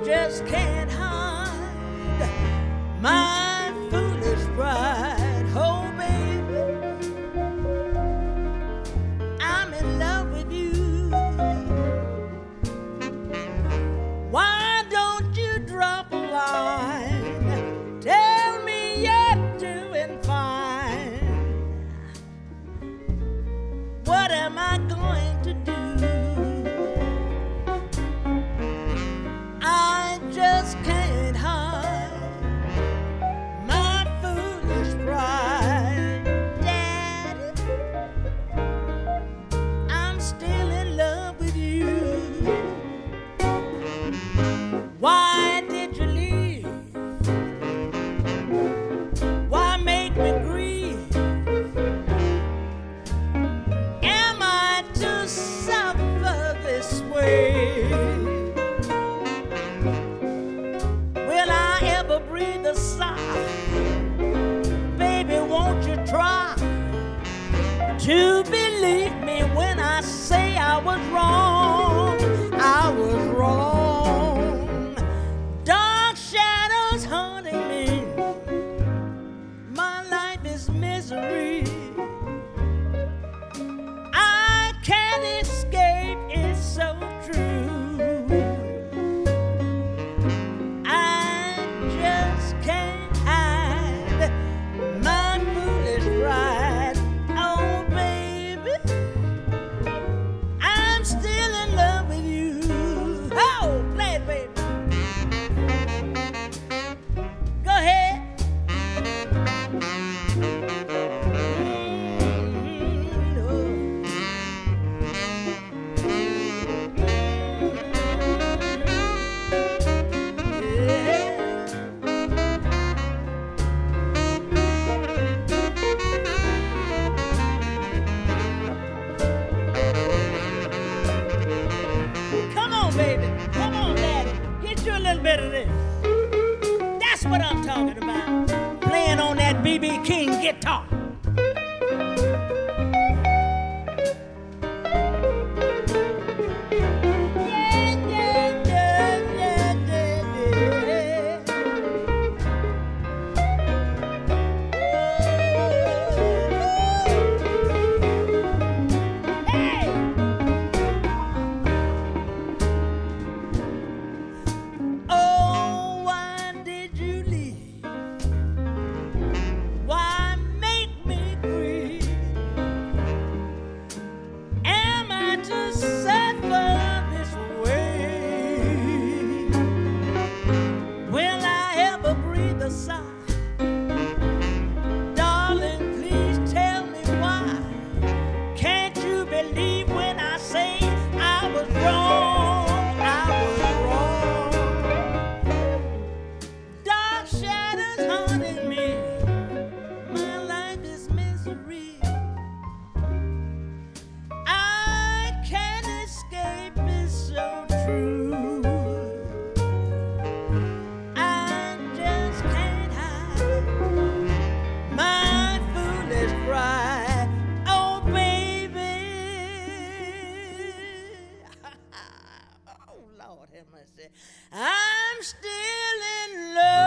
just can't hide my foolish pride. Oh, baby, I'm in love with you. Why don't you drop a line? Tell me you're doing fine. What am I going to do? I just can't hide my foolish pride. Daddy, I'm still in love with you. Why did you leave? Why make me grieve? Am I to suffer this way? Will I ever breathe a sigh? Baby, won't you try to believe me when I say I was wrong? I was wrong. Dark shadows haunting me. My life is misery. I can't escape, it's so true. I just can't hide my foolish pride. Oh, baby, I'm still in love with you. Oh, play it, baby. Go ahead. Come on, baby. Come on, daddy. Get you a little bit of this. That's what I'm talking about. Playing on that B.B. King guitar. Yeah, yeah, yeah, yeah, yeah, yeah. Hey! Oh, why did you leave? Why make me grieve? Am I to suffer this way? Will I ever breathe a sigh? Darling, please tell me why. Can't you believe when I say I was wrong? I was wrong. Dark shadows haunting me. My life is misery. I can't escape, it's so true. I just can't hide my foolish pride. Oh, baby. Oh, Lord have mercy. I'm still in love